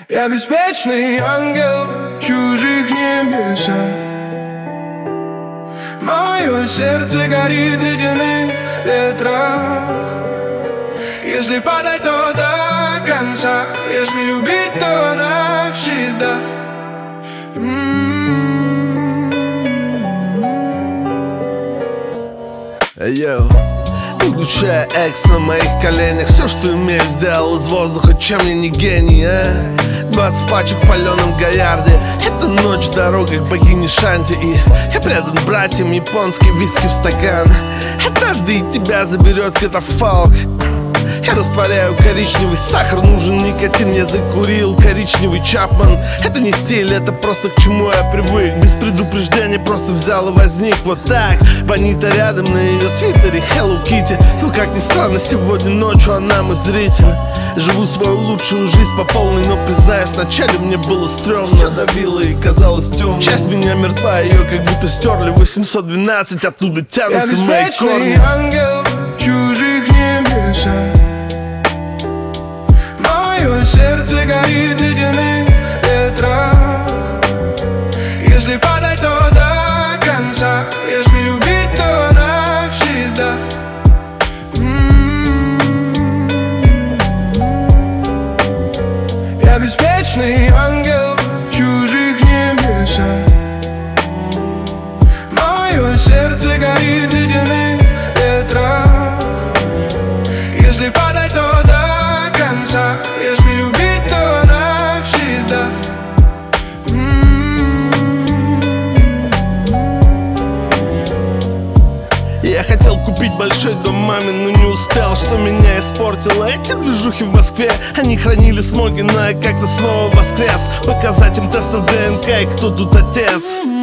Я беспечный ангел в чужих небесах. Мое сердце горит в ледяных ветрах. Если падать, то до конца. Если любить, то навсегда. Йоу, будущая экс на моих коленях. Все, что имею, сделал из воздуха, чем я не гений, 20 пачек в паленом Гоярде. Это ночь, дорога к богине Шанти. И я предан братьям, японский виски в стакан. Однажды и тебя заберет катафалк. Я растворяю коричневый сахар, нужен никотин, я закурил коричневый Чапман. Это не стиль, это просто к чему я привык. Без предупреждения просто взял и возник вот так. Бонита рядом, на ее свитере Hello Kitty. Но как ни странно, сегодня ночью она мой зритель. Живу свою лучшую жизнь по полной, но признаюсь, вначале мне было стрёмно. Все давило и казалось темным. Часть меня мертва, ее как будто стерли. 812, оттуда тянутся мои корни. Я беспечный ангел в чужих небесах. Мое сердце горит в ледяных ветрах. Если падать, то до конца. Если любить, то навсегда. Я беспечный ангел в чужих небесах. Мое сердце горит в ледяных ветрах. Если падать, то до конца. Если любить, то навсегда. Я хотел купить большой дом маме, но не успел, что меня испортило. Эти движухи в Москве, они хранили смоги, но я как-то снова воскрес. Показать им тест на ДНК и кто тут отец.